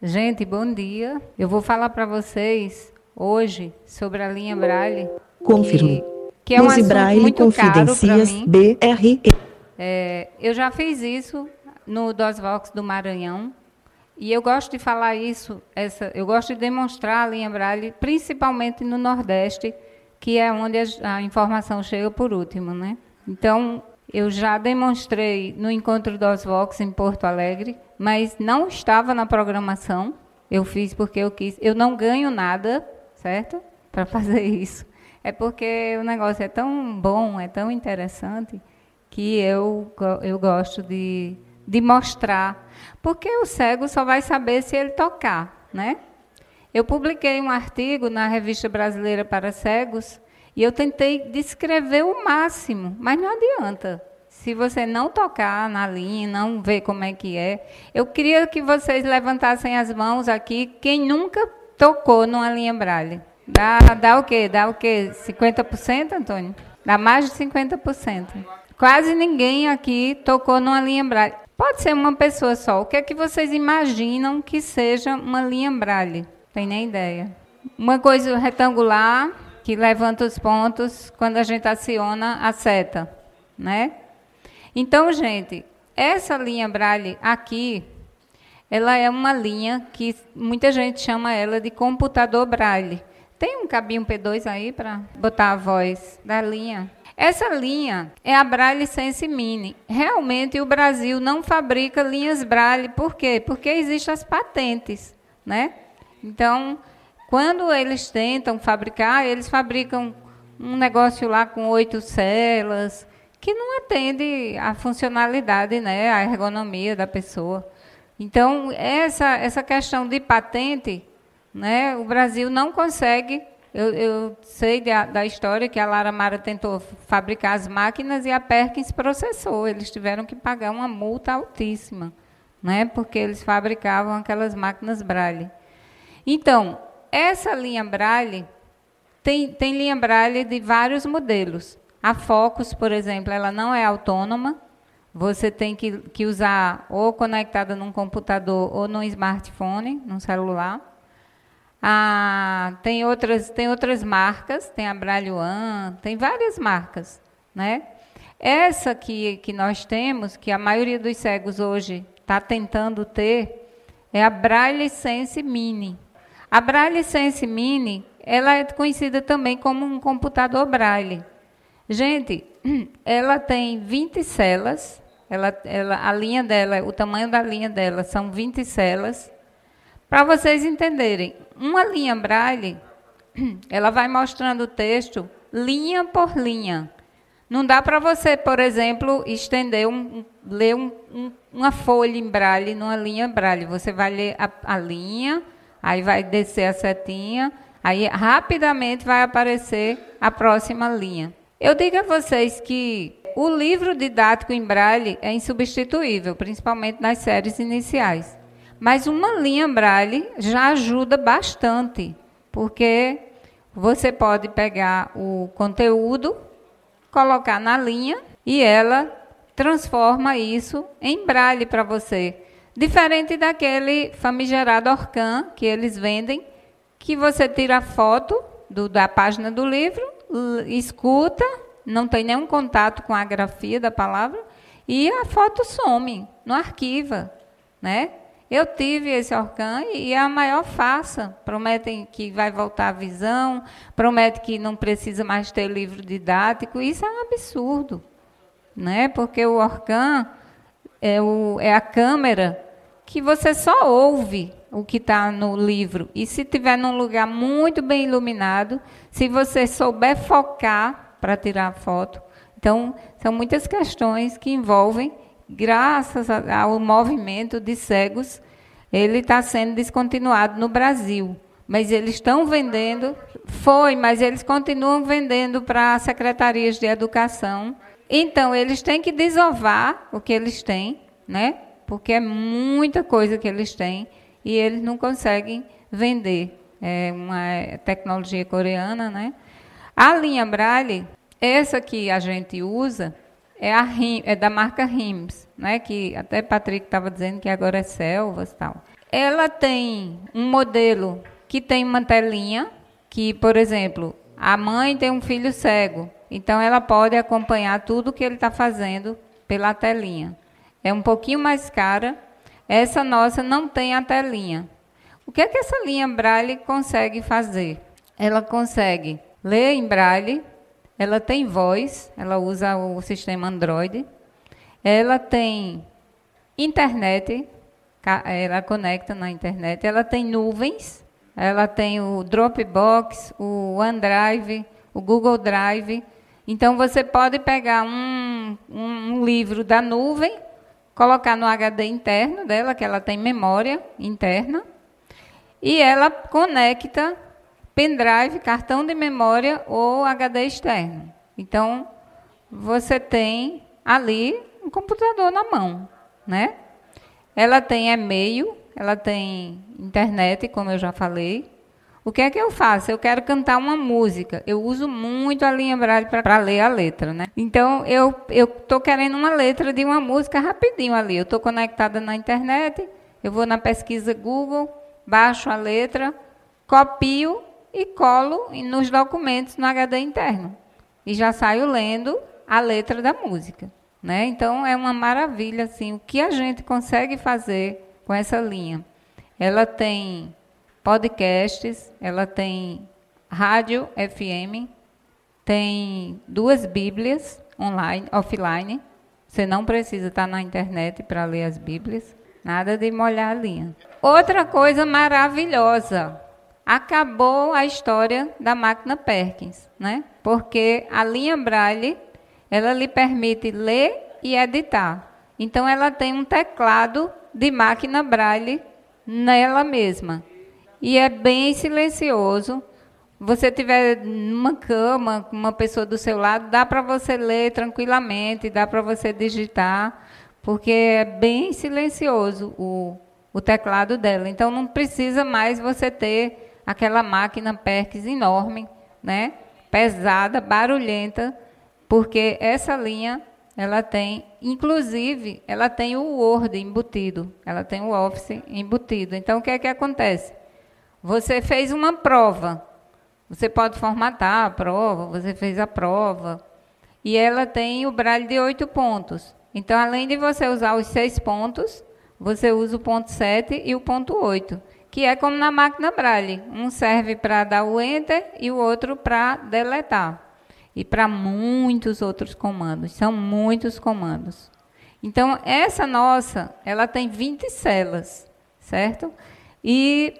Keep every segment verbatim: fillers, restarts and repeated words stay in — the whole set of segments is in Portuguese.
Gente, bom dia. Eu vou falar para vocês hoje sobre a linha Braille. Confirme. Que, que é um Use assunto Braille muito caro para Confidências mim. B R E. É, eu já fiz isso no DOSVox do Maranhão. E eu gosto de falar isso, essa, eu gosto de demonstrar a linha Braille, principalmente no Nordeste, que é onde a, a informação chega por último, né? Então, eu já demonstrei no Encontro DOSVox em Porto Alegre, mas não estava na programação. Eu fiz porque eu quis. Eu não ganho nada, certo? Para fazer isso. É porque o negócio é tão bom, é tão interessante, que eu, eu gosto de, de mostrar. Porque o cego só vai saber se ele tocar, né? Eu publiquei um artigo na Revista Brasileira para Cegos e eu tentei descrever o máximo, mas não adianta. Se você não tocar na linha, não ver como é que é. Eu queria que vocês levantassem as mãos aqui, quem nunca tocou numa linha Braille. Dá, dá o quê? Dá o quê? cinquenta por cento, Antônio? Dá mais de cinquenta por cento. Quase ninguém aqui tocou numa linha Braille. Pode ser uma pessoa só. O que é que vocês imaginam que seja uma linha Braille? Tem nem ideia. Uma coisa retangular que levanta os pontos quando a gente aciona a seta, né? Então, gente, essa linha Braille aqui, ela é uma linha que muita gente chama ela de computador Braille. Tem um cabinho P dois aí para botar a voz da linha? Essa linha é a Braille Sense Mini. Realmente, o Brasil não fabrica linhas Braille. Por quê? Porque existem as patentes, né? Então, quando eles tentam fabricar, eles fabricam um negócio lá com oito celas, que não atende à funcionalidade, né, à ergonomia da pessoa. Então, essa, essa questão de patente, né, o Brasil não consegue. Eu, eu sei da, da história que a Lara Mara tentou fabricar as máquinas e a Perkins processou. Eles tiveram que pagar uma multa altíssima, né, porque eles fabricavam aquelas máquinas Braille. Então, essa linha Braille, tem, tem linha Braille de vários modelos. A Focus, por exemplo, ela não é autônoma. Você tem que, que usar ou conectada num computador ou num smartphone, num celular. Ah, tem, outras, tem outras marcas, tem a Braille One, tem várias marcas, né? Essa que, que nós temos, que a maioria dos cegos hoje está tentando ter, é a Braille Sense Mini. A Braille Sense Mini, ela é conhecida também como um computador Braille. Gente, ela tem vinte celas, ela, ela, a linha dela, o tamanho da linha dela são vinte celas. Para vocês entenderem, uma linha Braille, ela vai mostrando o texto linha por linha. Não dá para você, por exemplo, estender, um, ler um, um, uma folha em Braille numa linha Braille. Você vai ler a, a linha, aí vai descer a setinha, aí rapidamente vai aparecer a próxima linha. Eu digo a vocês que o livro didático em Braille é insubstituível, principalmente nas séries iniciais. Mas uma linha Braille já ajuda bastante, porque você pode pegar o conteúdo, colocar na linha e ela transforma isso em Braille para você. Diferente daquele famigerado Orcam que eles vendem, que você tira a foto do, da página do livro, escuta, não tem nenhum contato com a grafia da palavra, e a foto some, não arquiva, né? Eu tive esse Orcam e é a maior farsa. Prometem que vai voltar a visão, prometem que não precisa mais ter livro didático. Isso é um absurdo, né? Porque o Orcam é, o, é a câmera que você só ouve o que está no livro. E se estiver num lugar muito bem iluminado, se você souber focar para tirar a foto. Então, são muitas questões que envolvem, graças ao movimento de cegos, ele está sendo descontinuado no Brasil. Mas eles estão vendendo, foi, mas eles continuam vendendo para secretarias de educação. Então, eles têm que desovar o que eles têm, né? Porque é muita coisa que eles têm e eles não conseguem vender. É uma tecnologia coreana, né? A linha Braille, essa que a gente usa, é, a, é da marca Rims, né? Que até Patrick estava dizendo que agora é Selvas e tal. Ela tem um modelo que tem uma telinha, que, por exemplo, a mãe tem um filho cego, então ela pode acompanhar tudo que ele está fazendo pela telinha. É um pouquinho mais cara. Essa nossa não tem a telinha. O que é que essa linha Braille consegue fazer? Ela consegue ler em Braille, ela tem voz, ela usa o sistema Android, ela tem internet, ela conecta na internet, ela tem nuvens, ela tem o Dropbox, o OneDrive, o Google Drive. Então, você pode pegar um, um livro da nuvem, colocar no H D interno dela, que ela tem memória interna, e ela conecta pendrive, cartão de memória ou H D externo. Então, você tem ali um computador na mão, né? Ela tem e-mail, ela tem internet, como eu já falei. O que é que eu faço? Eu quero cantar uma música. Eu uso muito a linha Braille para ler a letra, né? Então, eu estou querendo uma letra de uma música rapidinho ali. Eu estou conectada na internet, eu vou na pesquisa Google, baixo a letra, copio e colo nos documentos no H D interno. E já saio lendo a letra da música, né? Então, é uma maravilha, assim, o que a gente consegue fazer com essa linha. Ela tem podcasts, ela tem rádio F M, tem duas bíblias online, offline. Você não precisa estar na internet para ler as bíblias, nada de molhar a linha. Outra coisa maravilhosa, acabou a história da máquina Perkins, né? Porque a linha Braille, ela lhe permite ler e editar. Então, ela tem um teclado de máquina Braille nela mesma. E é bem silencioso. Você tiver numa cama, com uma pessoa do seu lado, dá para você ler tranquilamente, dá para você digitar, porque é bem silencioso o, o teclado dela. Então, não precisa mais você ter aquela máquina Perkins enorme, né? Pesada, barulhenta, porque essa linha, ela tem, inclusive, ela tem o Word embutido, ela tem o Office embutido. Então, o que é que acontece? Você fez uma prova, você pode formatar a prova, você fez a prova, e ela tem o Braille de oito pontos. Então, além de você usar os seis pontos, você usa o ponto sete e o ponto oito, que é como na máquina Braille. Um serve para dar o Enter e o outro para deletar. E para muitos outros comandos, são muitos comandos. Então, essa nossa, ela tem vinte celas, certo? E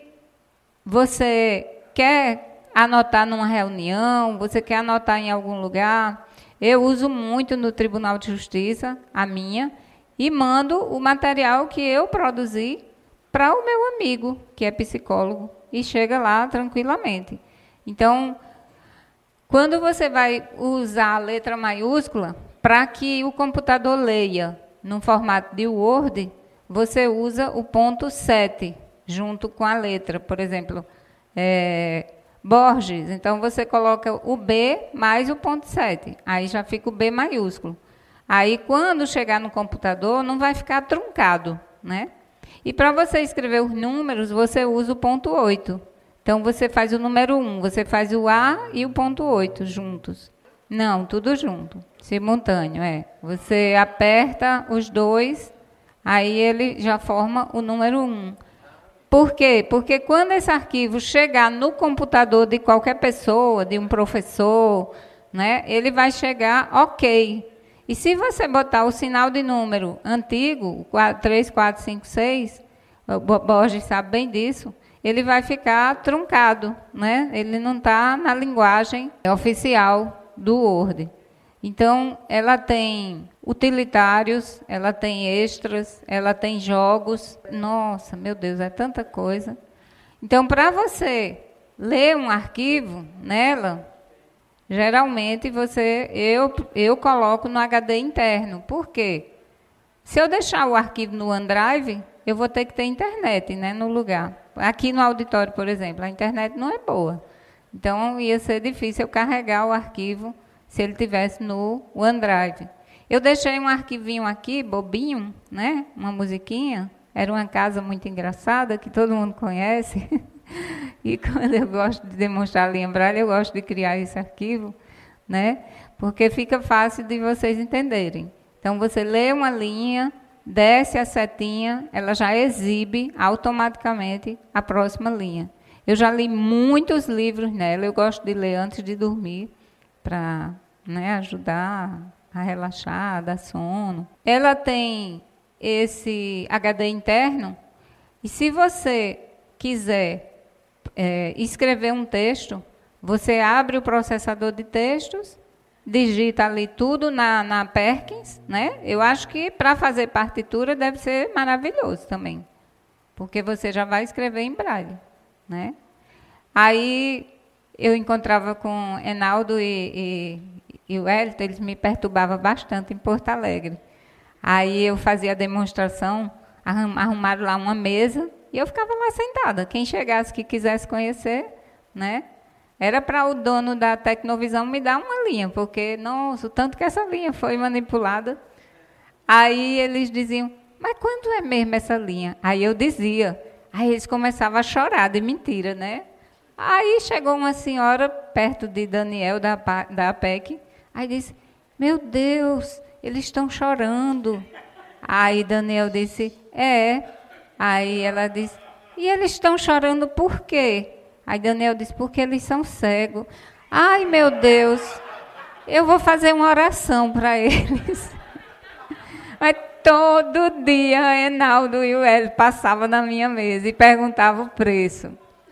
você quer anotar numa reunião, você quer anotar em algum lugar. Eu uso muito no Tribunal de Justiça, a minha, e mando o material que eu produzi para o meu amigo, que é psicólogo, e chega lá tranquilamente. Então, quando você vai usar a letra maiúscula, para que o computador leia no formato de Word, você usa o ponto sete, junto com a letra. Por exemplo, é, Borges, então você coloca o B mais o ponto sete, aí já fica o B maiúsculo. Aí, quando chegar no computador, não vai ficar truncado, né? E para você escrever os números, você usa o ponto oito. Então, você faz o número um, você faz o A e o ponto oito juntos. Não, tudo junto, simultâneo, é. Você aperta os dois, aí ele já forma o número um. Por quê? Porque quando esse arquivo chegar no computador de qualquer pessoa, de um professor, né, ele vai chegar ok. E se você botar o sinal de número antigo, três, quatro, cinco, seis, o Borges sabe bem disso, ele vai ficar truncado, né? Ele não está na linguagem oficial do Word. Então, ela tem utilitários, ela tem extras, ela tem jogos. Nossa, meu Deus, é tanta coisa. Então, para você ler um arquivo nela, geralmente você, eu, eu coloco no H D interno. Por quê? Se eu deixar o arquivo no OneDrive, eu vou ter que ter internet, né, no lugar. Aqui no auditório, por exemplo, a internet não é boa. Então, ia ser difícil eu carregar o arquivo se ele tivesse no OneDrive. Eu deixei um arquivinho aqui, bobinho, né, uma musiquinha, Era uma casa muito engraçada, que todo mundo conhece. E quando eu gosto de demonstrar a linha Braille, eu gosto de criar esse arquivo, né? Porque fica fácil de vocês entenderem. Então, você lê uma linha, desce a setinha, ela já exibe automaticamente a próxima linha. Eu já li muitos livros nela, eu gosto de ler antes de dormir, para, né, ajudar a relaxar, a dar sono. Ela tem esse H D interno, e se você quiser é, escrever um texto, você abre o processador de textos, digita ali tudo na, na Perkins, né? Eu acho que para fazer partitura deve ser maravilhoso também, porque você já vai escrever em Braille, né? Aí eu encontrava com Enaldo e, e, e o Hélito, eles me perturbavam bastante em Porto Alegre. Aí eu fazia a demonstração, arrumaram lá uma mesa e eu ficava lá sentada. Quem chegasse que quisesse conhecer, né? Era para o dono da Tecnovisão me dar uma linha, porque, nossa, o tanto que essa linha foi manipulada. Aí eles diziam, mas quando é mesmo essa linha? Aí eu dizia. Aí eles começavam a chorar de mentira, né? Aí chegou uma senhora perto de Daniel, da, da A P E C, aí disse, meu Deus, eles estão chorando. Aí Daniel disse, é. Aí ela disse, e eles estão chorando por quê? Aí Daniel disse, porque eles são cegos. Ai, meu Deus, eu vou fazer uma oração para eles. Mas todo dia Enaldo e o Hélio passavam na minha mesa e perguntavam o preço.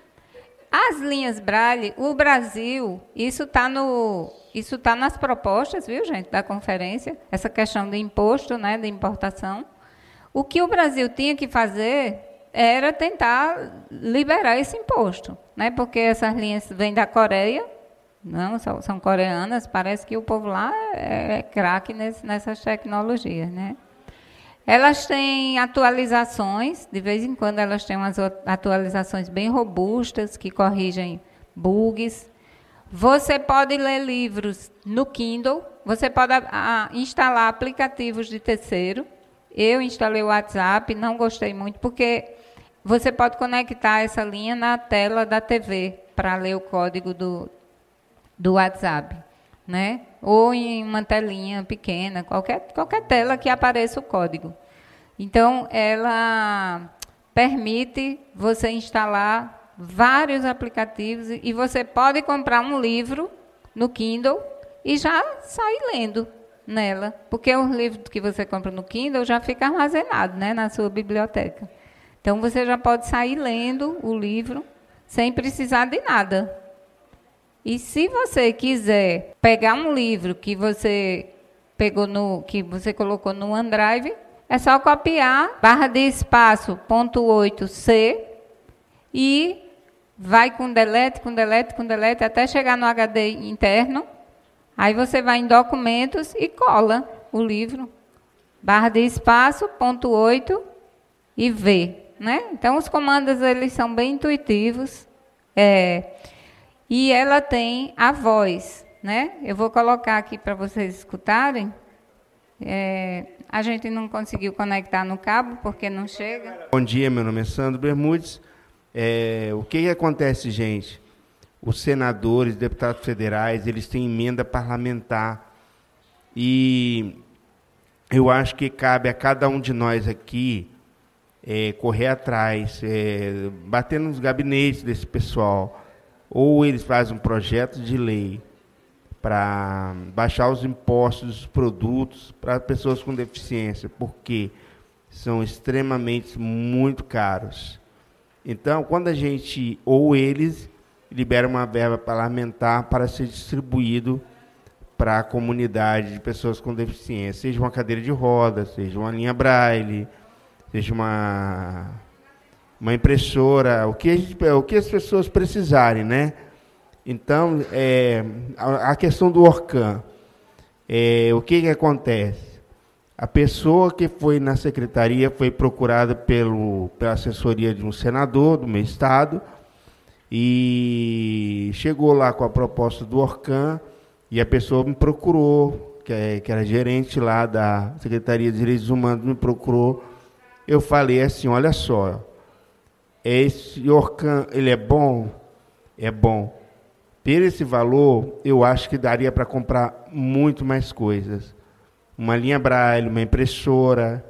As linhas Braille, o Brasil, isso está no, isso tá nas propostas, viu, gente, da conferência, essa questão de imposto, né, de importação. O que o Brasil tinha que fazer era tentar liberar esse imposto, né? Porque essas linhas vêm da Coreia, não, são, são coreanas, parece que o povo lá é, é craque nesse, nessas tecnologias, né? Elas têm atualizações, de vez em quando elas têm umas atualizações bem robustas, que corrigem bugs. Você pode ler livros no Kindle, você pode a, a, instalar aplicativos de terceiro. Eu instalei o WhatsApp, não gostei muito, porque você pode conectar essa linha na tela da T V para ler o código do, do WhatsApp, né? Ou em uma telinha pequena, qualquer, qualquer tela que apareça o código. Então, ela permite você instalar vários aplicativos e você pode comprar um livro no Kindle e já sair lendo nela, porque os livros que você compra no Kindle já fica armazenado, né, na sua biblioteca. Então, você já pode sair lendo o livro sem precisar de nada. E se você quiser pegar um livro que você pegou no, que você colocou no OneDrive, é só copiar barra de espaço ponto oito C e vai com delete, com delete, com delete até chegar no H D interno. Aí você vai em documentos e cola o livro, barra de espaço ponto oito e V, né? Então os comandos eles são bem intuitivos. É, E ela tem a voz, né? Eu vou colocar aqui para vocês escutarem. É, a gente não conseguiu conectar no cabo, porque não chega. Bom dia, meu nome é Sandro Bermudes. É, o que, que acontece, gente? Os senadores, deputados federais, eles têm emenda parlamentar. E eu acho que cabe a cada um de nós aqui é, correr atrás, é, bater nos gabinetes desse pessoal. Ou eles fazem um projeto de lei para baixar os impostos dos produtos para pessoas com deficiência, porque são extremamente muito caros. Então, quando a gente, ou eles, liberam uma verba parlamentar para ser distribuído para a comunidade de pessoas com deficiência, seja uma cadeira de rodas, seja uma linha Braille, seja uma... uma impressora, o que, a gente, o que as pessoas precisarem, né? Então, é, a, a questão do Orcan, é, o que, que acontece? A pessoa que foi na secretaria foi procurada pelo, pela assessoria de um senador do meu estado e chegou lá com a proposta do Orcan e a pessoa me procurou, que, é, que era gerente lá da Secretaria de Direitos Humanos, me procurou eu falei assim, olha só, esse Orkan, ele é bom? É bom. Por esse valor, eu acho que daria para comprar muito mais coisas. Uma linha Braille, uma impressora,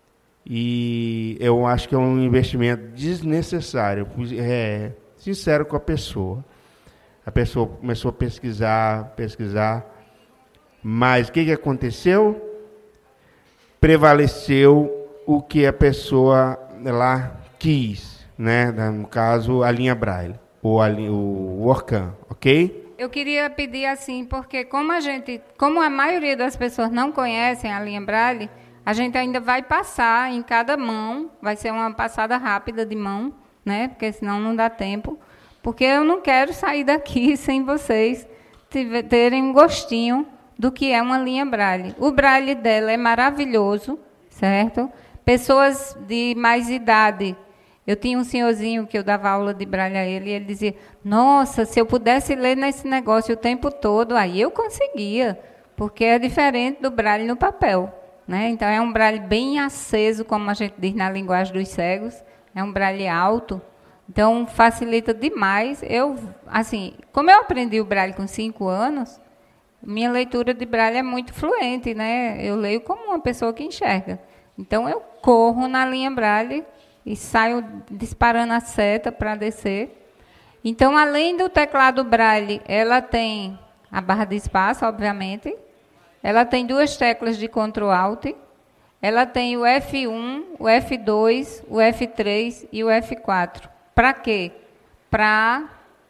e eu acho que é um investimento desnecessário. É, sincero com a pessoa. A pessoa começou a pesquisar, pesquisar, mas o que, que aconteceu? Prevaleceu o que a pessoa lá quis, né? No caso, a linha Braille, ou a, o Orkan, ok? Eu queria pedir assim, porque como a gente, como a maioria das pessoas não conhecem a linha Braille, a gente ainda vai passar em cada mão, vai ser uma passada rápida de mão, né? Porque senão não dá tempo. Porque eu não quero sair daqui sem vocês terem um gostinho do que é uma linha Braille. O Braille dela é maravilhoso, certo? Pessoas de mais idade. Eu tinha um senhorzinho que eu dava aula de Braille a ele, e ele dizia, nossa, se eu pudesse ler nesse negócio o tempo todo, aí eu conseguia, porque é diferente do Braille no papel, né? Então, é um Braille bem aceso, como a gente diz na linguagem dos cegos, é um Braille alto, então facilita demais. Eu, assim, como eu aprendi o Braille com cinco anos, minha leitura de Braille é muito fluente, né? Eu leio como uma pessoa que enxerga. Então, eu corro na linha Braille e saio disparando a seta para descer. Então, além do teclado Braille, ela tem a barra de espaço, obviamente. Ela tem duas teclas de Ctrl Alt. Ela tem o F um, o F dois, o F três e o F quatro. Para quê? Para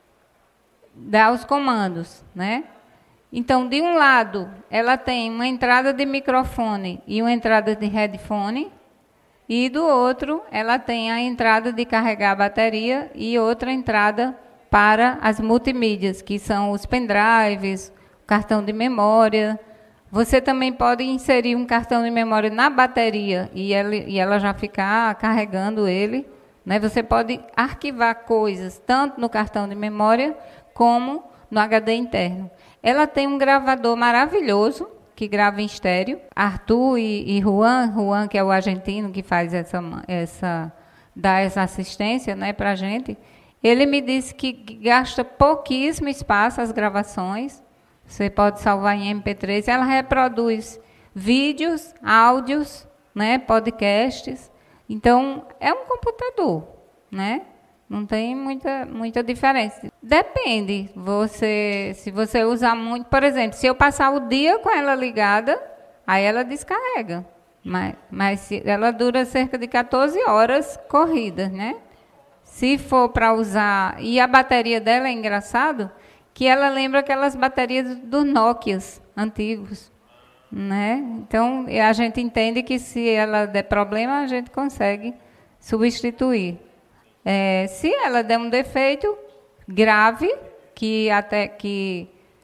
dar os comandos, né? Então, de um lado, ela tem uma entrada de microfone e uma entrada de headphone. E do outro, ela tem a entrada de carregar a bateria e outra entrada para as multimídias, que são os pendrives, o cartão de memória. Você também pode inserir um cartão de memória na bateria e ela, e ela já ficar carregando ele, né? Você pode arquivar coisas tanto no cartão de memória como no H D interno. Ela tem um gravador maravilhoso, que grava em estéreo. Arthur e, e Juan, Juan, que é o argentino que faz essa, essa, dá essa assistência, né, para a gente, ele me disse que gasta pouquíssimo espaço as gravações. Você pode salvar em M P três. Ela reproduz vídeos, áudios, né, podcasts. Então, é um computador, né? Não tem muita, muita diferença. Depende. Você, se você usar muito... Por exemplo, se eu passar o dia com ela ligada, aí ela descarrega. Mas, mas se, ela dura cerca de quatorze horas corridas, né? Se for para usar... E a bateria dela é engraçado, que ela lembra aquelas baterias dos Nokias antigos, né? Então, a gente entende que se ela der problema, a gente consegue substituir. É, se ela der um defeito grave, que até que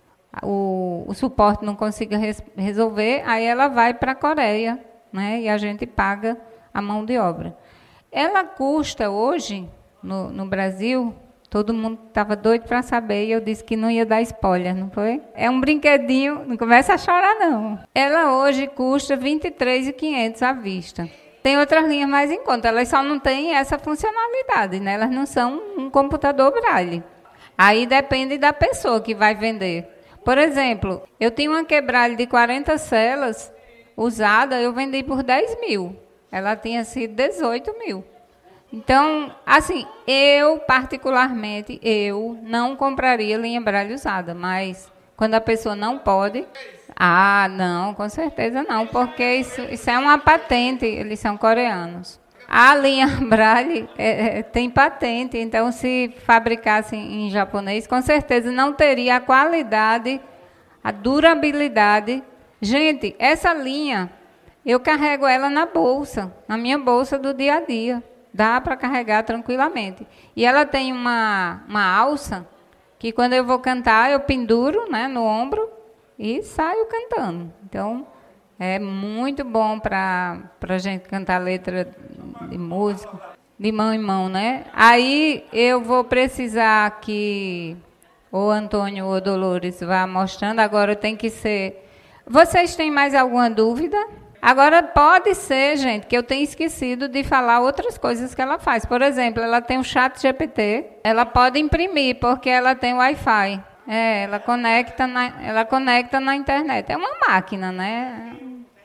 o, o suporte não consiga res, resolver, aí ela vai para a Coreia, né? E a gente paga a mão de obra. Ela custa hoje, no, no Brasil, todo mundo estava doido para saber, e eu disse que não ia dar spoiler, não foi? É um brinquedinho, não começa a chorar, não. Ela hoje custa vinte e três mil e quinhentos reais à vista. Tem outras linhas mais em conta, elas só não têm essa funcionalidade, né? Elas não são um computador Braille. Aí depende da pessoa que vai vender. Por exemplo, eu tinha uma Quebralho de quarenta celas usada, eu vendi por dez mil. Ela tinha sido dezoito mil. Então, assim, eu particularmente, eu não compraria linha Braille usada, mas quando a pessoa não pode... Ah, não, com certeza não, porque isso, isso é uma patente, eles são coreanos. A linha Braille é, é, tem patente, então se fabricasse em japonês, com certeza não teria a qualidade, a durabilidade. Gente, essa linha, eu carrego ela na bolsa, na minha bolsa do dia a dia. Dá para carregar tranquilamente. E ela tem uma, uma alça, que quando eu vou cantar, eu penduro, né, no ombro, e saio cantando. Então, é muito bom para a gente cantar letra de música, de mão em mão, né? Aí eu vou precisar que o Antônio ou Dolores vá mostrando. Agora tem que ser... Vocês têm mais alguma dúvida Agora, pode ser, gente, que eu tenha esquecido de falar outras coisas que ela faz. Por exemplo, ela tem o chat G P T, ela pode imprimir, porque ela tem Wi-Fi. É, ela conecta na, ela conecta na internet. É uma máquina, né?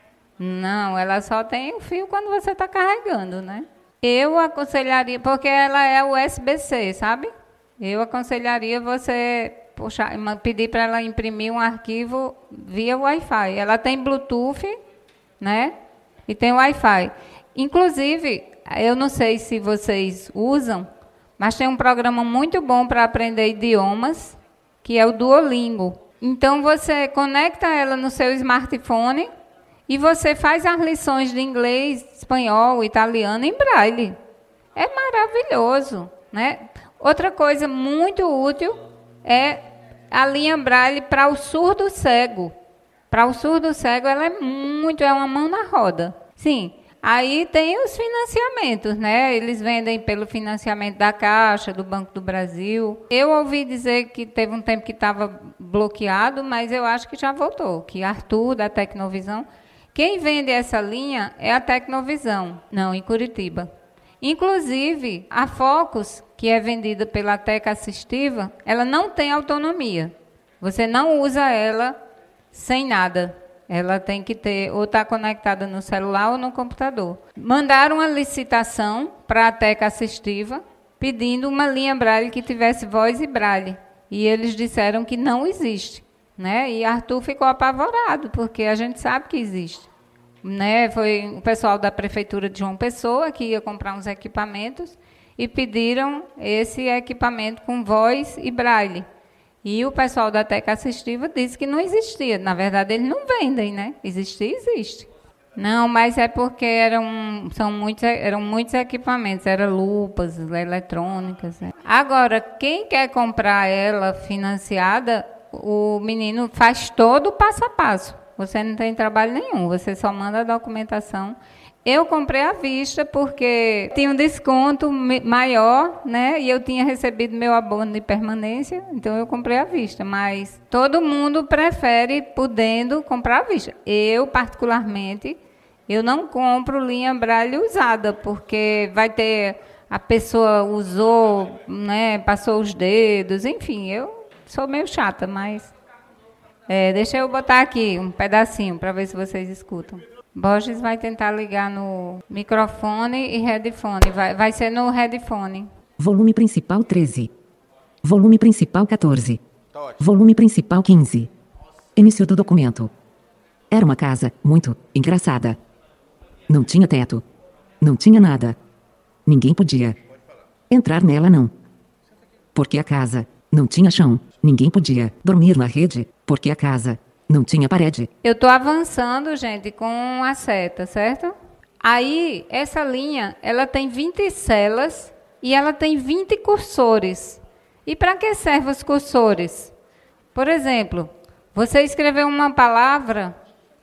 Não, ela só tem o fio quando você está carregando, né? Eu aconselharia, porque ela é U S B C, sabe? Eu aconselharia você puxar, pedir para ela imprimir um arquivo via Wi-Fi. Ela tem Bluetooth, né? E tem Wi-Fi. Inclusive, eu não sei se vocês usam, mas tem um programa muito bom para aprender idiomas, que é o Duolingo. Então, você conecta ela no seu smartphone e você faz as lições de inglês, espanhol, italiano em braille. É maravilhoso, né? Outra coisa muito útil é a linha braille para o surdo cego. Para o surdo cego, ela é muito, é uma mão na roda. Sim, aí tem os financiamentos, né? Eles vendem pelo financiamento da Caixa, do Banco do Brasil. Eu ouvi dizer que teve um tempo que estava bloqueado, mas eu acho que já voltou. Que Arthur, da Tecnovisão, quem vende essa linha é a Tecnovisão, não, em Curitiba. Inclusive, a Focus, que é vendida pela Tec Assistiva, ela não tem autonomia. Você não usa ela sem nada. Ela tem que ter, ou estar conectada no celular ou no computador. Mandaram uma licitação para a Tec Assistiva, pedindo uma linha braille que tivesse voz e braille. E eles disseram que não existe, né? E Arthur ficou apavorado, porque a gente sabe que existe. Né? Foi o pessoal da Prefeitura de João Pessoa que ia comprar uns equipamentos e pediram esse equipamento com voz e braille. E o pessoal da Tec Assistiva disse que não existia. Na verdade, eles não vendem, né? Existir, existe. Não, mas é porque eram, são muitos, eram muitos equipamentos, eram lupas, eletrônicas. Né? Agora, quem quer comprar ela financiada, o menino faz todo o passo a passo. Você não tem trabalho nenhum, você só manda a documentação. Eu comprei à vista porque tinha um desconto maior, né? E eu tinha recebido meu abono de permanência, então eu comprei à vista. Mas todo mundo prefere, podendo, comprar à vista. Eu, particularmente, eu não compro linha braille usada, porque vai ter, a pessoa usou, né? Passou os dedos, enfim, eu sou meio chata, mas... É, deixa eu botar aqui um pedacinho para ver se vocês escutam. Borges vai tentar ligar no microfone e headphone. Vai, vai ser no headphone. Volume principal treze. Volume principal quatorze. Volume principal quinze. Início do documento. Era uma casa muito engraçada. Não tinha teto. Não tinha nada. Ninguém podia entrar nela, não. Porque a casa não tinha chão. Ninguém podia dormir na rede, porque a casa não tinha parede. Eu estou avançando, gente, com a seta, certo? Aí, essa linha, ela tem vinte celas e ela tem vinte cursores. E para que servem os cursores? Por exemplo, você escreveu uma palavra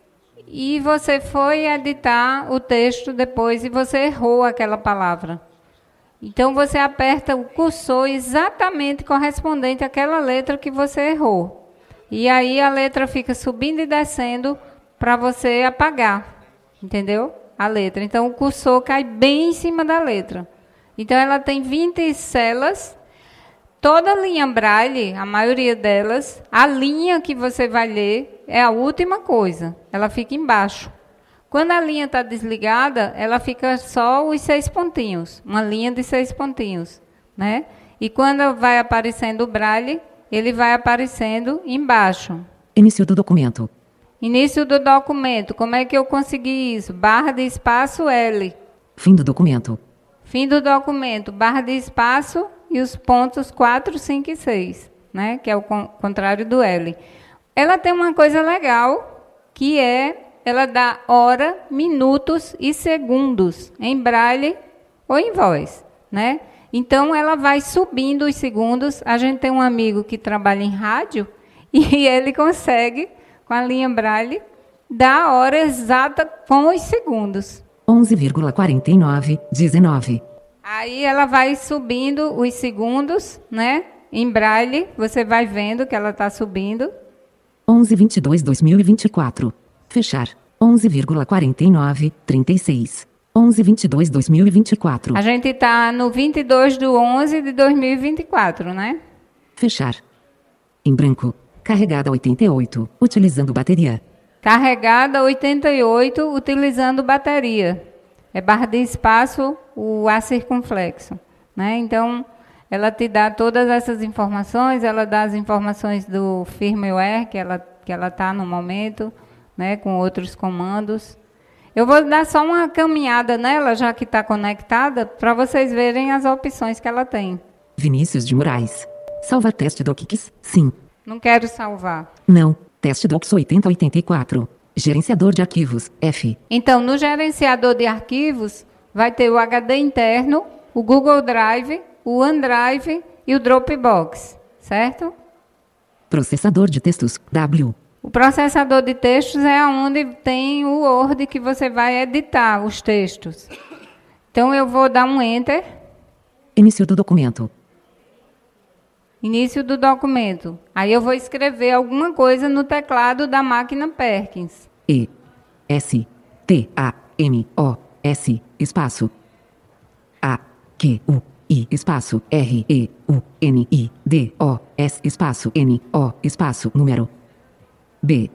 e você foi editar o texto depois e você errou aquela palavra. Então, você aperta o cursor exatamente correspondente àquela letra que você errou. E aí, a letra fica subindo e descendo para você apagar, entendeu? A letra. Então, o cursor cai bem em cima da letra. Então, ela tem vinte celas. Toda linha braille, a maioria delas, a linha que você vai ler é a última coisa. Ela fica embaixo. Quando a linha está desligada, ela fica só os seis pontinhos, uma linha de seis pontinhos, né? E quando vai aparecendo o braille, ele vai aparecendo embaixo. Início do documento. Início do documento. Como é que eu consegui isso? Barra de espaço L. Fim do documento. Fim do documento. Barra de espaço e os pontos quatro, cinco e seis, né? Que é o contrário do L. Ela tem uma coisa legal, que é... ela dá hora, minutos e segundos em braille ou em voz, né? Então, ela vai subindo os segundos. A gente tem um amigo que trabalha em rádio e ele consegue, com a linha braille, dar a hora exata com os segundos. onze vírgula quarenta e nove, dezenove. Aí, ela vai subindo os segundos, né? Em braille, você vai vendo que ela está subindo. onze, vinte e dois, dois mil e vinte e quatro. Fechar. onze vírgula quarenta e nove, trinta e seis. onze vinte e dois, dois mil e vinte e quatro. A gente está no vinte e dois de onze de dois mil e vinte e quatro, né? Fechar. Em branco. Carregada oitenta e oito, utilizando bateria. Carregada oitenta e oito, utilizando bateria. É barra de espaço, o A circunflexo, né? Então, ela te dá todas essas informações, ela dá as informações do firmware que ela que ela está no momento, né, com outros comandos. Eu vou dar só uma caminhada nela, já que está conectada, para vocês verem as opções que ela tem. Vinícius de Moraes. Salvar teste docs? Sim. Não quero salvar. Não. Teste docs oitenta oitenta e quatro. Gerenciador de arquivos, F. Então, no gerenciador de arquivos, vai ter o H D interno, o Google Drive, o OneDrive e o Dropbox, certo? Processador de textos, W. O processador de textos é onde tem o Word que você vai editar os textos. Então, eu vou dar um Enter. Início do documento. Início do documento. Aí eu vou escrever alguma coisa no teclado da máquina Perkins. E. S. T. A. M. O. S. Espaço. A. Q. U. I. Espaço. R. E. U. N. I. D. O. S. Espaço. N. O. Espaço. Número. B.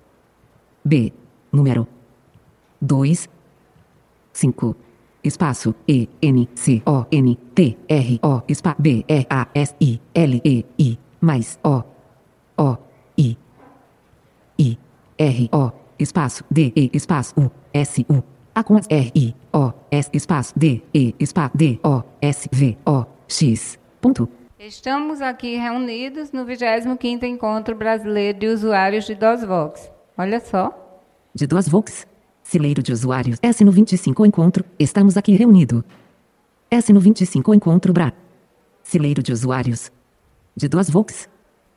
B. Número. dois. cinco. Espaço. E. N. C. O. N. T. R. O. Espaço. B. E. A. S. I. L. E. I. Mais. O. O. I. I. R. O. Espaço. D. E. Espaço. U. S. U. A com as R. I. O. S. Espaço. D. E. Espaço. D. O. S. V. O. X. Ponto. Estamos aqui reunidos no vigésimo quinto Encontro Brasileiro de Usuários de DOSVox. Olha só. De DOSVox. Cileiro de usuários. S no vinte e cinco Encontro. Estamos aqui reunido. S no vinte e cinco Encontro Bra. Cileiro de usuários. De DOSVox.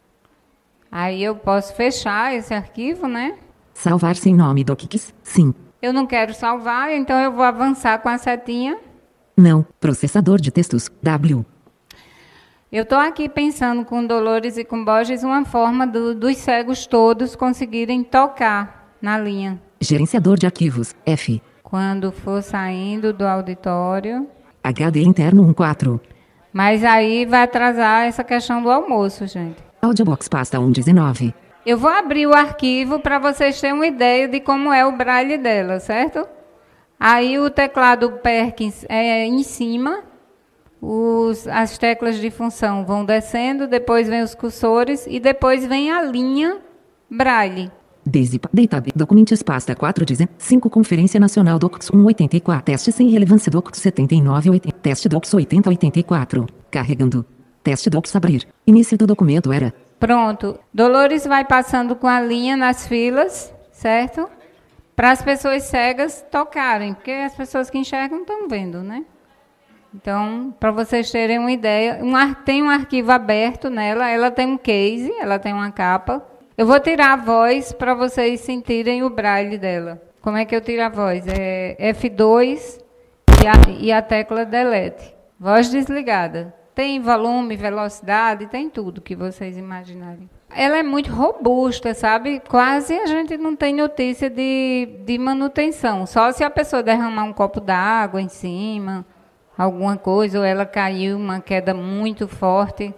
Aí eu posso fechar esse arquivo, né? Salvar sem nome docs? Sim. Eu não quero salvar, então eu vou avançar com a setinha. Não. Processador de textos. W. Eu estou aqui pensando com Dolores e com Borges uma forma do, dos cegos todos conseguirem tocar na linha. Gerenciador de arquivos. F. Quando for saindo do auditório. H D interno um quatro. Mas aí vai atrasar essa questão do almoço, gente. Audiobox pasta um dezenove. Eu vou abrir o arquivo para vocês terem uma ideia de como é o braille dela, certo? Aí o teclado Perkins é em cima, os, as teclas de função vão descendo, depois vem os cursores e depois vem a linha braille. Desipa, Data, Documentos, pasta quatro, cinco, Conferência Nacional Docs um oitenta e quatro, teste sem relevância Docs setenta e nove, oitenta, teste Docs oitenta, oitenta e quatro, carregando, teste Docs abrir, início do documento era. Pronto, Dolores vai passando com a linha nas filas, certo? Para as pessoas cegas tocarem, porque as pessoas que enxergam estão vendo, né? Então, para vocês terem uma ideia, um ar, tem um arquivo aberto nela, ela tem um case, ela tem uma capa. Eu vou tirar a voz para vocês sentirem o braille dela. Como é que eu tiro a voz? É F dois e a, e a tecla delete. Voz desligada. Tem volume, velocidade, tem tudo que vocês imaginarem. Ela é muito robusta, sabe? Quase a gente não tem notícia de, de manutenção. Só se a pessoa derramar um copo d'água em cima, alguma coisa, ou ela caiu, uma queda muito forte.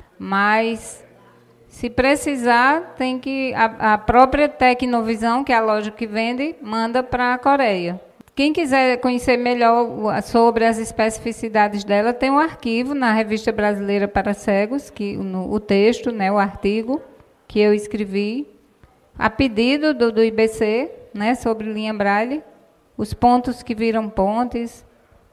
Mas... se precisar, tem que a, a própria Tecnovisão, que é a loja que vende, manda para a Coreia. Quem quiser conhecer melhor sobre as especificidades dela, tem um arquivo na Revista Brasileira para Cegos, que, no, o texto, né, o artigo que eu escrevi, a pedido do, do I B C, né, sobre linha Braille, os pontos que viram pontes,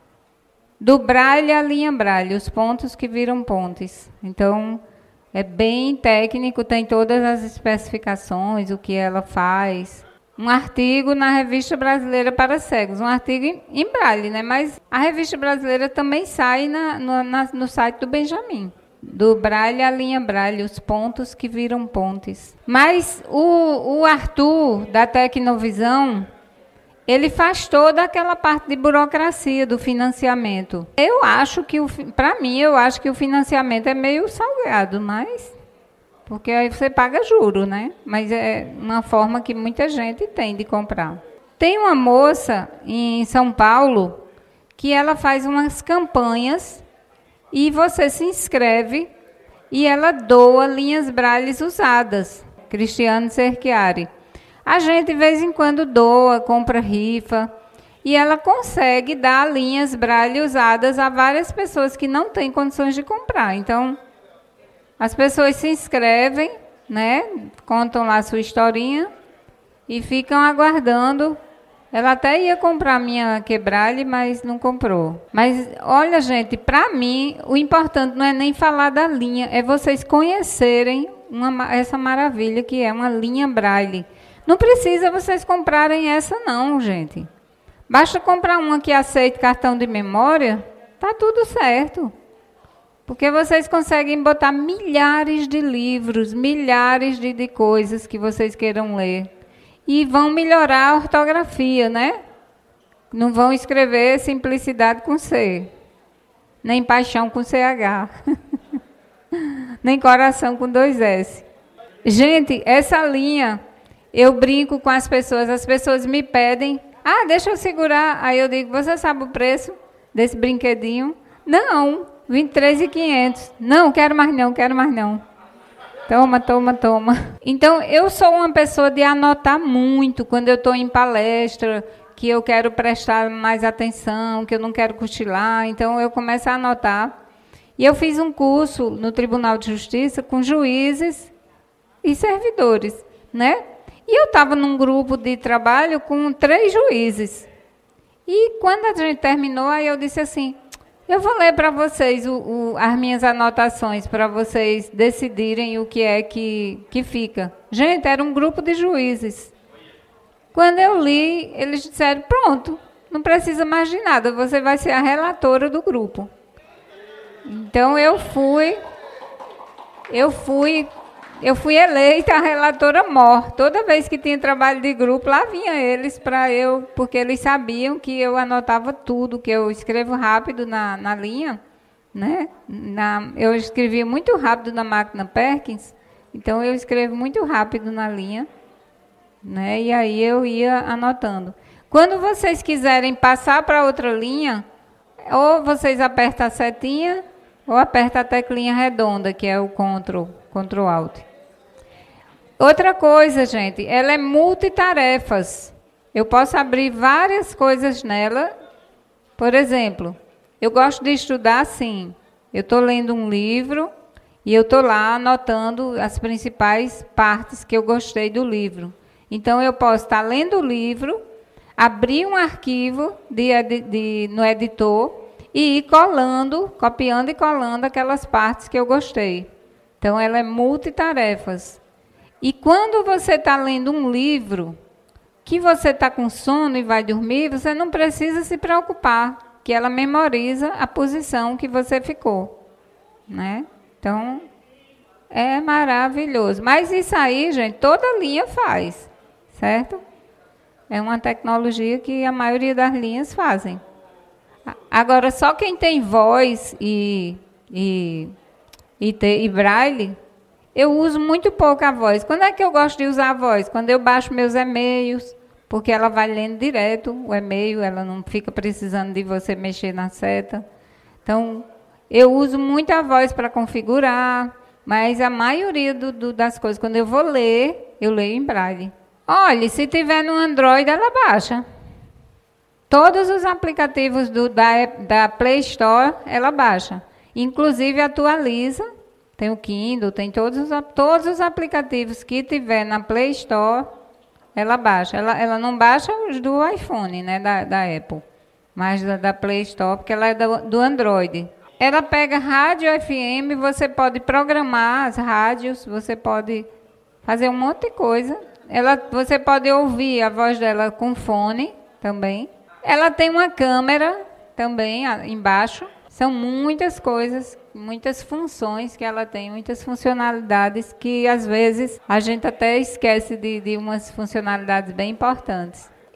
do Braille à linha Braille, os pontos que viram pontes. Então... é bem técnico, tem todas as especificações, o que ela faz. Um artigo na Revista Brasileira para Cegos, um artigo em, em braille, né? Mas a Revista Brasileira também sai na, no, na, no site do Benjamin. Do braille à linha braille, os pontos que viram pontes. Mas o, o Arthur, da Tecnovisão, ele faz toda aquela parte de burocracia do financiamento. Eu acho que, para mim, eu acho que o financiamento é meio salgado, mas porque aí você paga juro, né? Mas é uma forma que muita gente tem de comprar. Tem uma moça em São Paulo que ela faz umas campanhas e você se inscreve e ela doa linhas brailles usadas, Cristiane Cerchiari. A gente, de vez em quando, doa, compra rifa, e ela consegue dar linhas braille usadas a várias pessoas que não têm condições de comprar. Então, as pessoas se inscrevem, né, contam lá a sua historinha e ficam aguardando. Ela até ia comprar a minha quebralhe, mas não comprou. Mas, olha, gente, para mim, o importante não é nem falar da linha, é vocês conhecerem uma, essa maravilha que é uma linha braille. Não precisa vocês comprarem essa, não, gente. Basta comprar uma que aceite cartão de memória, tá tudo certo. Porque vocês conseguem botar milhares de livros, milhares de, de coisas que vocês queiram ler. E vão melhorar a ortografia, né? Não vão escrever simplicidade com C, nem paixão com C H, nem coração com dois S. Gente, essa linha, eu brinco com as pessoas, as pessoas me pedem, ah, deixa eu segurar. Aí eu digo, você sabe o preço desse brinquedinho? Não, vinte e três mil e quinhentos. Não, quero mais não, quero mais não. Toma, toma, toma. Então, eu sou uma pessoa de anotar muito quando eu estou em palestra, que eu quero prestar mais atenção, que eu não quero cochilar. Então, eu começo a anotar. E eu fiz um curso no Tribunal de Justiça com juízes e servidores, né? E eu estava num grupo de trabalho com três juízes. E quando a gente terminou, aí eu disse assim, eu vou ler para vocês o, o, as minhas anotações, para vocês decidirem o que é que, que fica. Gente, era um grupo de juízes. Quando eu li, eles disseram, pronto, não precisa mais de nada, você vai ser a relatora do grupo. Então, eu fui, eu fui, eu fui eleita a relatora mor. Toda vez que tinha trabalho de grupo, lá vinha eles para eu, porque eles sabiam que eu anotava tudo, que eu escrevo rápido na, na linha, né? Na, eu escrevi muito rápido na máquina Perkins, então eu escrevo muito rápido na linha, né? E aí eu ia anotando. Quando vocês quiserem passar para outra linha, ou vocês apertam a setinha, ou apertam a teclinha redonda, que é o Ctrl, Ctrl Alt. Outra coisa, gente, ela é multitarefas. Eu posso abrir várias coisas nela. Por exemplo, eu gosto de estudar assim. Eu estou lendo um livro e eu estou lá anotando as principais partes que eu gostei do livro. Então, eu posso estar lendo o livro, abrir um arquivo de, de, de, no editor e ir colando, copiando e colando aquelas partes que eu gostei. Então, ela é multitarefas. E quando você está lendo um livro, que você está com sono e vai dormir, você não precisa se preocupar, que ela memoriza a posição que você ficou, né? Então, é maravilhoso. Mas isso aí, gente, toda linha faz, certo? É uma tecnologia que a maioria das linhas fazem. Agora, só quem tem voz e, e, e, te, e braille, eu uso muito pouco a voz. Quando é que eu gosto de usar a voz? Quando eu baixo meus e-mails, porque ela vai lendo direto o e-mail, ela não fica precisando de você mexer na seta. Então, eu uso muito a voz para configurar, mas a maioria do, do, das coisas, quando eu vou ler, eu leio em braille. Olha, se tiver no Android, ela baixa. Todos os aplicativos do, da, da Play Store, ela baixa. Inclusive, atualiza. Tem o Kindle, tem todos os, todos os aplicativos que tiver na Play Store, ela baixa. Ela, ela não baixa os do iPhone, né, da, da Apple, mas da, da Play Store, porque ela é do, do Android. Ela pega rádio F M, você pode programar as rádios, você pode fazer um monte de coisa. Ela, você pode ouvir a voz dela com fone também. Ela tem uma câmera também embaixo. São muitas coisas, muitas funções que ela tem, muitas funcionalidades que, às vezes, a gente até esquece de, de umas funcionalidades bem importantes.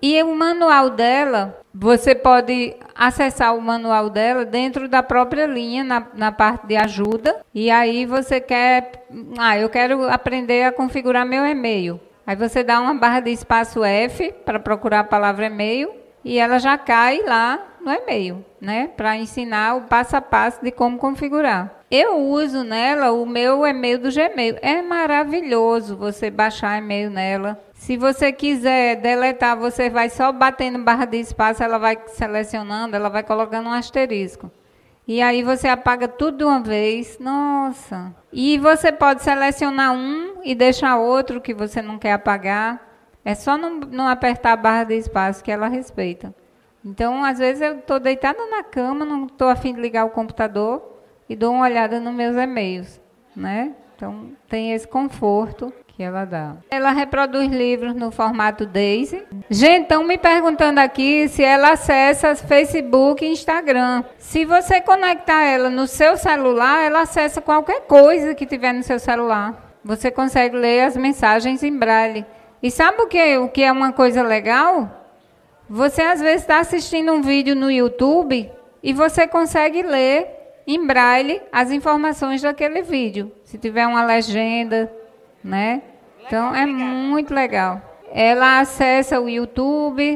E o manual dela, você pode acessar o manual dela dentro da própria linha, na, na parte de ajuda. E aí você quer... Ah, eu quero aprender a configurar meu e-mail. Aí você dá uma barra de espaço F para procurar a palavra e-mail e ela já cai lá no e-mail, né? Para ensinar o passo a passo de como configurar. Eu uso nela o meu e-mail do Gmail. É maravilhoso você baixar e-mail nela. Se você quiser deletar, você vai só batendo barra de espaço, ela vai selecionando, ela vai colocando um asterisco. E aí você apaga tudo de uma vez. Nossa! E você pode selecionar um e deixar outro que você não quer apagar. É só não, não apertar a barra de espaço que ela respeita. Então, às vezes eu estou deitada na cama, não estou a fim de ligar o computador e dou uma olhada nos meus e-mails, né? Então, tem esse conforto que ela dá. Ela reproduz livros no formato Daisy. Gente, estão me perguntando aqui se ela acessa Facebook e Instagram. Se você conectar ela no seu celular, ela acessa qualquer coisa que tiver no seu celular. Você consegue ler as mensagens em braille. E sabe o que, o que é uma coisa legal? Você, às vezes, está assistindo um vídeo no YouTube e você consegue ler em braille as informações daquele vídeo. Se tiver uma legenda, né? Então, é muito legal. Ela acessa o YouTube,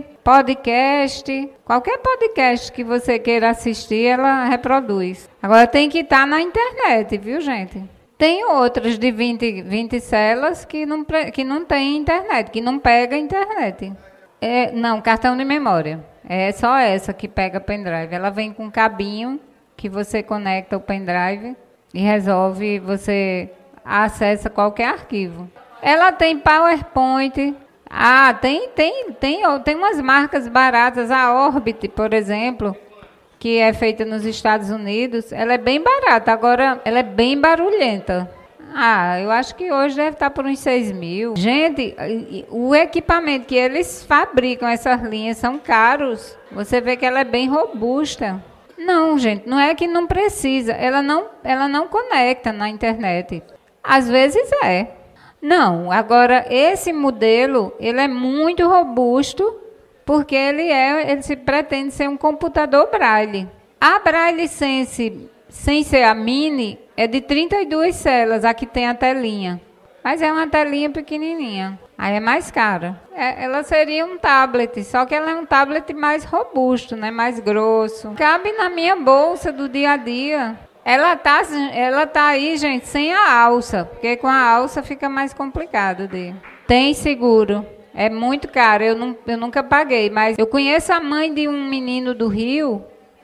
podcast, qualquer podcast que você queira assistir, ela reproduz. Agora, tem que estar na internet, viu, gente? Tem outras de vinte, vinte celas que não, que não tem internet, que não pega internet. É, não, cartão de memória. É só essa que pega pendrive. Ela vem com um cabinho que você conecta o pendrive e resolve, você acessa qualquer arquivo. Ela tem PowerPoint. Ah, tem, tem, tem, tem umas marcas baratas. A Orbit, por exemplo, que é feita nos Estados Unidos, ela é bem barata. Agora, ela é bem barulhenta. Ah, eu acho que hoje deve estar por uns seis mil. Gente, o equipamento que eles fabricam, essas linhas, são caros. Você vê que ela é bem robusta. Não, gente, não é que não precisa. Ela não, ela não conecta na internet. Às vezes é. Não, agora, esse modelo, ele é muito robusto, porque ele, é, ele se pretende ser um computador Braille. A Braille Sense, sem ser a Mini, é de trinta e duas celas, aqui tem a telinha. Mas é uma telinha pequenininha. Aí é mais cara. É, ela seria um tablet, só que ela é um tablet mais robusto, né? Mais grosso. Cabe na minha bolsa do dia a dia. Ela tá, ela tá aí, gente, sem a alça, porque com a alça fica mais complicado de... Tem seguro. É muito caro, eu, não, eu nunca paguei, mas eu conheço a mãe de um menino do Rio,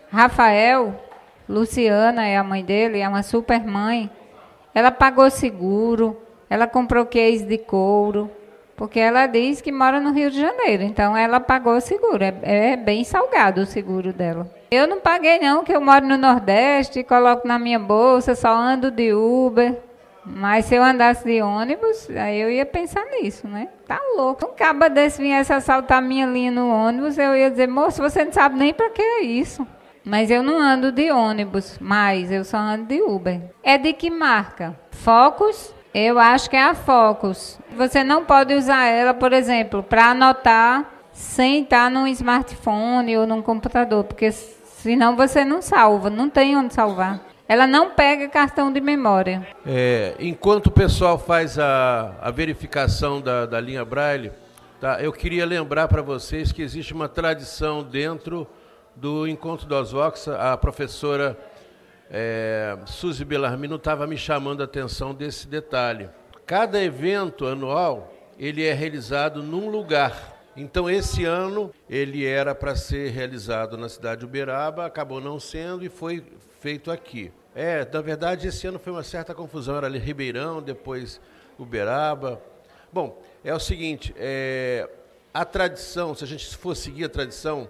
Rafael, Luciana é a mãe dele, é uma super mãe. Ela pagou seguro, ela comprou case de couro, porque ela diz que mora no Rio de Janeiro, então ela pagou seguro, é, é bem salgado o seguro dela. Eu não paguei não, que eu moro no Nordeste, coloco na minha bolsa, só ando de Uber. Mas se eu andasse de ônibus, aí eu ia pensar nisso, né? Tá louco. Um caba desse viesse assaltar minha linha no ônibus, eu ia dizer, moço, você não sabe nem para que é isso. Mas eu não ando de ônibus, mas eu só ando de Uber. É de que marca? Focus? Eu acho que é a Focus. Você não pode usar ela, por exemplo, para anotar sem estar num smartphone ou num computador, porque senão você não salva, não tem onde salvar. Ela não pega cartão de memória. É, enquanto o pessoal faz a, a verificação da, da linha Braille, tá, eu queria lembrar para vocês que existe uma tradição dentro do Encontro do Osvox. A professora é, Suzy Bellarmino estava me chamando a atenção desse detalhe. Cada evento anual, ele é realizado num lugar. Então, esse ano, ele era para ser realizado na cidade de Uberaba, acabou não sendo e foi feito aqui. É, na verdade, esse ano foi uma certa confusão, era ali Ribeirão, depois Uberaba. Bom, é o seguinte, é, a tradição, se a gente for seguir a tradição,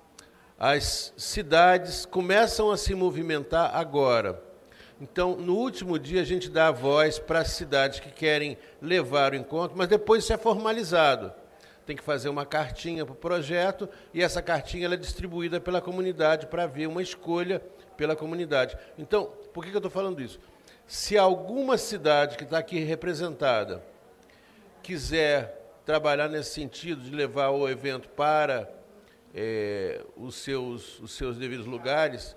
as cidades começam a se movimentar agora. Então, no último dia, a gente dá a voz para as cidades que querem levar o encontro, mas depois isso é formalizado. Tem que fazer uma cartinha para o projeto e essa cartinha ela é distribuída pela comunidade para haver uma escolha pela comunidade. Então, por que, que eu estou falando isso? Se alguma cidade que está aqui representada quiser trabalhar nesse sentido de levar o evento para é, os, seus, os seus devidos lugares,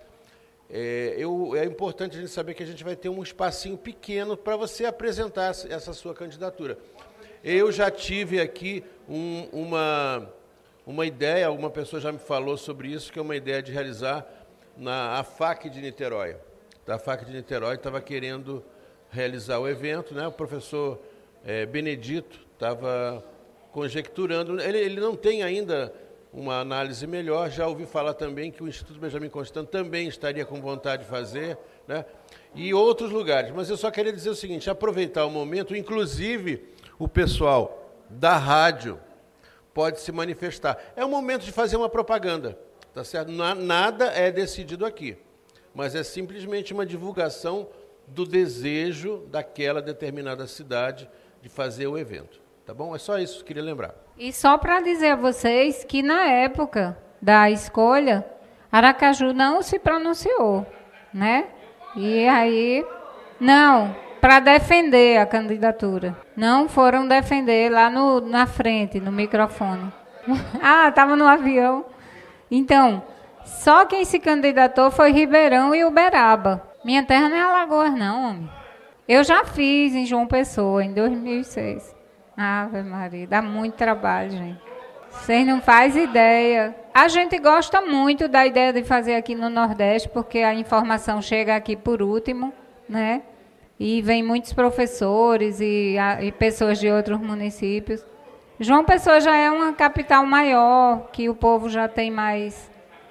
é, eu, é importante a gente saber que a gente vai ter um espacinho pequeno para você apresentar essa sua candidatura. Eu já tive aqui um, uma, uma ideia, alguma pessoa já me falou sobre isso, que é uma ideia de realizar na a FAC de Niterói. A FAC de Niterói estava querendo realizar o evento, né? O professor é, Benedito estava conjecturando, ele, ele não tem ainda uma análise melhor, já ouvi falar também que o Instituto Benjamin Constant também estaria com vontade de fazer, né? E outros lugares, mas eu só queria dizer o seguinte, aproveitar o momento, inclusive o pessoal da rádio pode se manifestar. É o momento de fazer uma propaganda, tá certo? Nada é decidido aqui, mas é simplesmente uma divulgação do desejo daquela determinada cidade de fazer o evento. Tá bom? É só isso que eu queria lembrar. E só para dizer a vocês que na época da escolha, Aracaju não se pronunciou, né? E aí, não, para defender a candidatura. Não foram defender lá no, na frente, no microfone. Ah, estava no avião. Então, só quem se candidatou foi Ribeirão e Uberaba. Minha terra não é Alagoas, não, homem. Eu já fiz em João Pessoa, em dois mil e seis. Ave Maria, dá muito trabalho, gente. Vocês não fazem ideia. A gente gosta muito da ideia de fazer aqui no Nordeste, porque a informação chega aqui por último, né? E vem muitos professores e, a, e pessoas de outros municípios. João Pessoa já é uma capital maior, que o povo já tem mais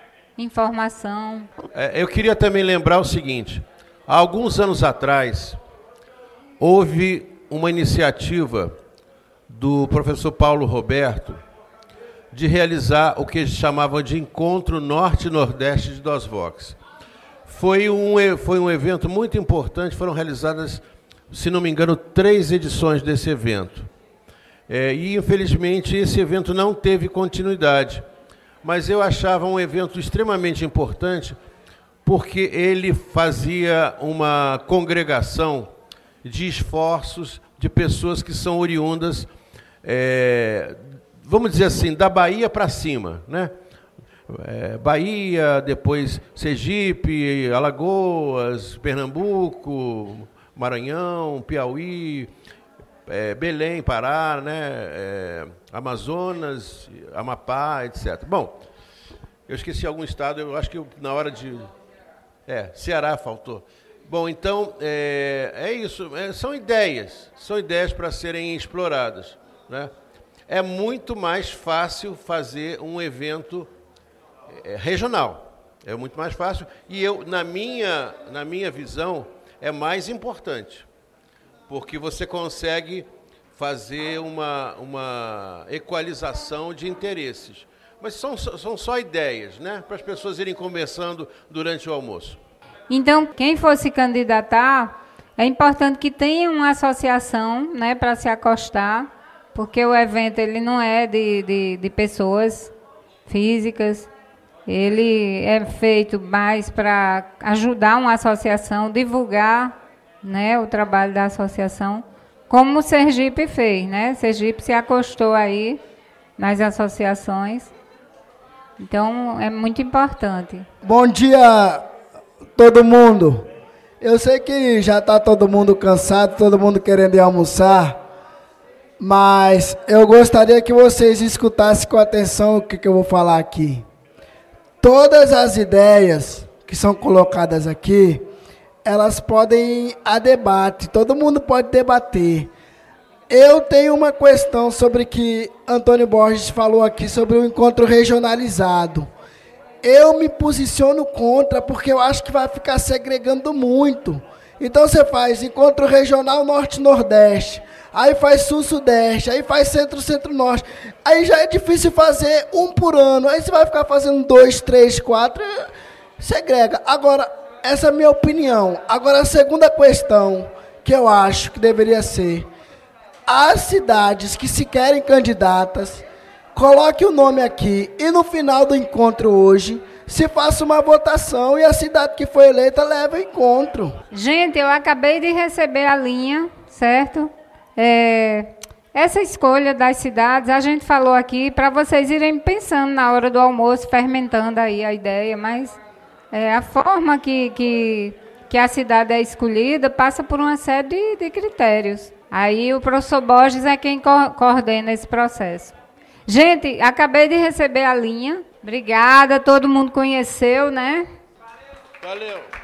informação. É, eu queria também lembrar o seguinte, há alguns anos atrás, houve uma iniciativa do professor Paulo Roberto de realizar o que eles chamavam de Encontro Norte-Nordeste de DOSVox. Foi um, foi um evento muito importante, foram realizadas, se não me engano, três edições desse evento. É, e, infelizmente, esse evento não teve continuidade. Mas eu achava um evento extremamente importante porque ele fazia uma congregação de esforços de pessoas que são oriundas, é, vamos dizer assim, da Bahia para cima, né? É, Bahia, depois Sergipe, Alagoas, Pernambuco, Maranhão, Piauí, é, Belém, Pará, né? É, Amazonas, Amapá, etcétera. Bom, eu esqueci algum estado, eu acho que eu, na hora de... É, Ceará faltou. Bom, então, é, é isso, é, são ideias, são ideias para serem exploradas, né? É muito mais fácil fazer um evento é, regional, é muito mais fácil, e eu, na minha, na minha visão, é mais importante, porque você consegue fazer uma, uma equalização de interesses. Mas são, são só ideias, né? Para as pessoas irem conversando durante o almoço. Então, quem for se candidatar, é importante que tenha uma associação, né, para se acostar, porque o evento ele não é de, de, de pessoas físicas, ele é feito mais para ajudar uma associação, divulgar, né, o trabalho da associação, como o Sergipe fez, né? Sergipe se acostou aí nas associações. Então, é muito importante. Bom dia, todo mundo. Eu sei que já está todo mundo cansado, todo mundo querendo ir almoçar, mas eu gostaria que vocês escutassem com atenção o que, que eu vou falar aqui. Todas as ideias que são colocadas aqui, elas podem ir a debate, todo mundo pode debater. Eu tenho uma questão sobre que Antônio Borges falou aqui sobre o encontro regionalizado. Eu me posiciono contra, porque eu acho que vai ficar segregando muito. Então você faz encontro regional norte-nordeste, aí faz sul-sudeste, aí faz centro-centro-norte. Aí já é difícil fazer um por ano, aí você vai ficar fazendo dois, três, quatro, segrega. Agora, essa é a minha opinião. Agora, a segunda questão que eu acho que deveria ser: as cidades que se querem candidatas, coloque o nome aqui e no final do encontro hoje, se faça uma votação e a cidade que foi eleita leva o encontro. Gente, eu acabei de receber a linha, certo? É, essa escolha das cidades, a gente falou aqui para vocês irem pensando na hora do almoço, fermentando aí a ideia, mas é, a forma que, que, que a cidade é escolhida passa por uma série de, de critérios. Aí o professor Borges é quem co coordena esse processo. Gente, acabei de receber a linha. Obrigada, todo mundo conheceu, né? Valeu.